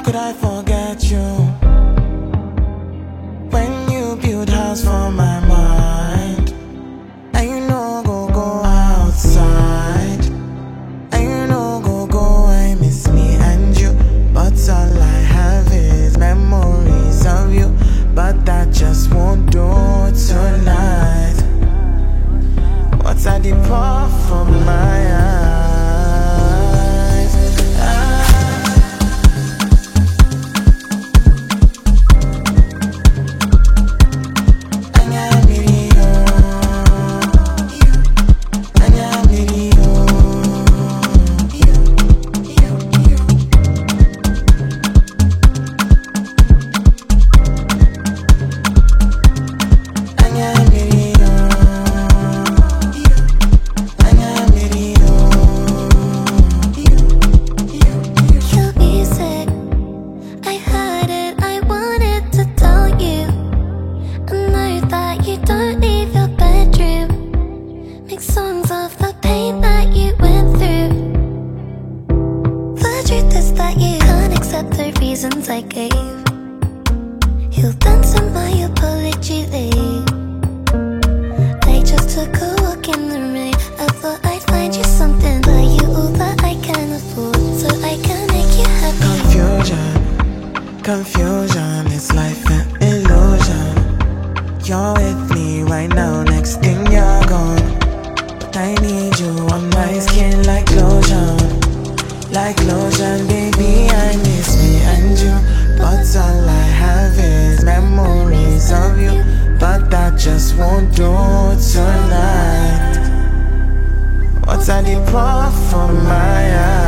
could I forget you when you build house for my mind? And you know go outside, and you know go I miss me and you, but all I have is memories of you. But that just won't do tonight. What's at the puff from my eyes? Don't leave your bedroom. Make songs of the pain that you went through. The truth is that you can't accept the reasons I gave. You'll dance to my apology late. I just took a walk in the rain. I thought I'd find you something, buy you all that I can afford, so I can make you happy. Confusion, it's life an illusion. You're with me right now, next thing you're gone. But I need you on my skin like lotion. Like lotion, baby, I miss me and you. But all I have is memories of you. But that just won't do tonight. What's at the puff from my eyes?